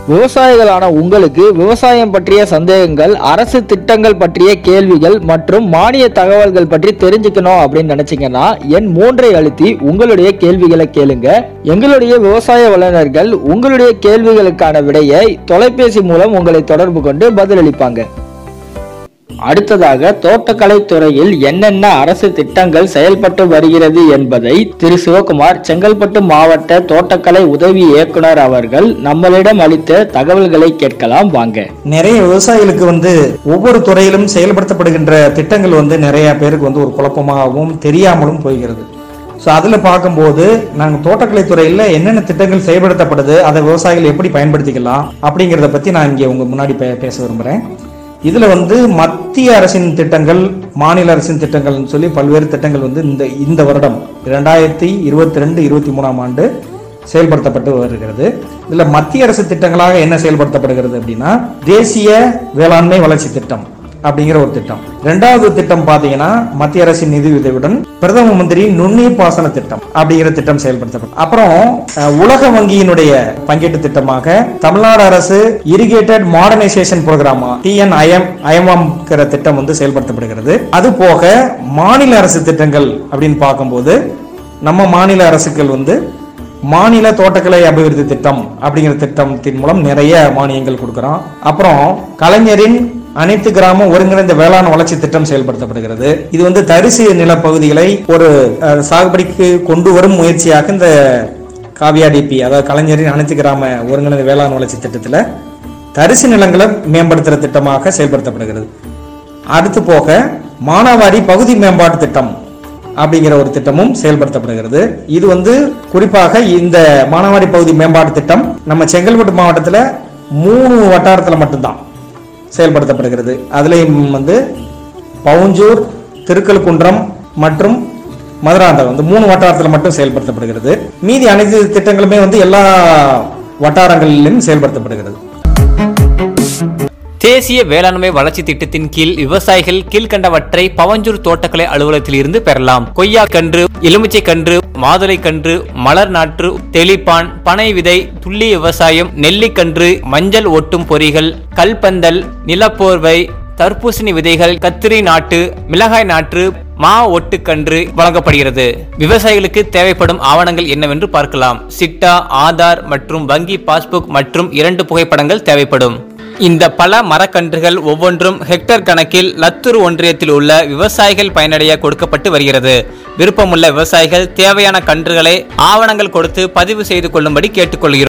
விவசாயிகளான உங்களுக்கு விவசாயம் பற்றிய சந்தேகங்கள், அரசு திட்டங்கள் பற்றிய கேள்விகள் மற்றும் மானிய தகவல்கள் பற்றி தெரிஞ்சுக்கணும் அப்படின்னு நினைச்சீங்கன்னா எண் 3 அழுத்தி உங்களுடைய கேள்விகளை கேளுங்க. எங்களுடைய விவசாய வல்லுநர்கள் உங்களுடைய கேள்விகளுக்கான விடையை தொலைபேசி மூலம் உங்களை தொடர்பு கொண்டு பதிலளிப்பாங்க. அடுத்ததாக தோட்டக்கலை துறையில் என்னென்ன அரசு திட்டங்கள் செயல்பட்டு வருகிறது என்பதை திரு சிவகுமார், செங்கல்பட்டு மாவட்ட தோட்டக்கலை உதவி இயக்குனர் அவர்கள் நம்மளிடம் அளித்த தகவல்களை கேட்கலாம் வாங்க. நிறைய விவசாயிகளுக்கு ஒவ்வொரு துறையிலும் செயல்படுத்தப்படுகின்ற திட்டங்கள் நிறைய பேருக்கு ஒரு குழப்பமாகவும் தெரியாமலும் போகிறது. ஸோ அதில் பார்க்கும்போது நாங்கள் தோட்டக்கலை துறையில் என்னென்ன திட்டங்கள் செயல்படுத்தப்படுது, அதை விவசாயிகள் எப்படி பயன்படுத்திக்கலாம் அப்படிங்கிறத பற்றி நான் இங்கே உங்கள் முன்னாடி பேச விரும்புகிறேன். இதில் மத்திய அரசின் திட்டங்கள், மாநில அரசின் திட்டங்கள் சொல்லி பல்வேறு திட்டங்கள் இந்த வருடம் 2022-23 ஆண்டு செயல்படுத்தப்பட்டு வருகிறது. இதில் மத்திய அரசு திட்டங்களாக என்ன செயல்படுத்தப்படுகிறது அப்படின்னா, தேசிய வேளாண்மை வளர்ச்சி திட்டம் அப்படிங்கிற ஒரு திட்டம். இரண்டாவது திட்டம் பார்த்தீங்கன்னா மத்திய அரசின் நிதி உதவியுடன் பிரதம மந்திரி நுண்ணீர் பாசன திட்டம் அப்படிங்கிற திட்டம் செயல்படுத்தப்படும். அப்புறம் உலக வங்கியினுடைய பங்கீட்டு திட்டமாக தமிழ்நாடு அரசு இரிகேட்டட் மாடர்னைசேஷன் புரோகிராமா TNIMM திட்டம் செயல்படுத்தப்படுகிறது. அது போக மாநில அரசு திட்டங்கள் அப்படின்னு பார்க்கும்போது நம்ம மாநில அரசுகள் மாநில தோட்டக்கலை அபிவிருத்தி திட்டம் அப்படிங்கிற திட்டத்தின் மூலம் நிறைய மானியங்கள் கொடுக்கிறோம். அப்புறம் கலைஞரின் அனைத்து கிராம ஒருங்கிணைந்த வேளாண் வளர்ச்சி திட்டம் செயல்படுத்தப்படுகிறது. இது தரிசு நிலப்பகுதிகளை ஒரு சாகுபடிக்கு கொண்டு வரும் முயற்சியாக இந்த காவியா டிபி, அதாவது கலைஞரின் அனைத்து கிராம ஒருங்கிணைந்த வேளாண் வளர்ச்சி திட்டத்தில் தரிசு நிலங்களை மேம்படுத்துகிற திட்டமாக செயல்படுத்தப்படுகிறது. அடுத்து போக மானாவாரி பகுதி மேம்பாட்டு திட்டம் அப்படிங்கிற ஒரு திட்டமும் செயல்படுத்தப்படுகிறது. இது குறிப்பாக இந்த மானாவாரி பகுதி மேம்பாட்டு திட்டம் நம்ம செங்கல்பட்டு மாவட்டத்தில் 3 வட்டாரத்தில் மட்டும்தான் செயல்படுத்தப்படுகிறது. அதுலேயும் பவுஞ்சூர், திருக்கழுக்குன்றம் மற்றும் மதுராந்தகம் 3 வட்டாரத்தில் மட்டும் செயல்படுத்தப்படுகிறது. மீதி அனைத்து திட்டங்களுமே எல்லா வட்டாரங்களிலும் செயல்படுத்தப்படுகிறது. தேசிய வேளாண்மை வளர்ச்சி திட்டத்தின் கீழ் விவசாயிகள் கீழ்கண்டவற்றை பவஞ்சூர் தோட்டக்கலை அலுவலகத்தில் இருந்து பெறலாம். கொய்யா கன்று, எலுமிச்சை கன்று, மாதுளை கன்று, மலர் நாற்று, தெளிப்பான், பனை விதை, துள்ளி விவசாயம், நெல்லிக்கன்று, மஞ்சள் ஒட்டும் பொறிகள், கல்பந்தல், நிலப்போர்வை, தர்பூசணி விதைகள், கத்திரி நாட்டு, மிளகாய் நாற்று, மா ஒட்டுக்கன்று வழங்கப்படுகிறது. விவசாயிகளுக்கு தேவைப்படும் ஆவணங்கள் என்னவென்று பார்க்கலாம். சிட்டா, ஆதார் மற்றும் வங்கி பாஸ்புக் மற்றும் 2 புகைப்படங்கள் தேவைப்படும். இந்த பல மரக்கன்றுகள் ஒவ்வொன்றும் ஹெக்டர் கணக்கில் லத்தூர் ஒன்றியத்தில் உள்ள விவசாயிகள் பயனடைய கொடுக்கப்பட்டு வருகிறது. விருப்பமுள்ள விவசாயிகள் தேவையான கன்றுகளை ஆவணங்கள் கொடுத்து பதிவு செய்து கொள்ளும்படி கேட்டுக்கொள்கிறோம்.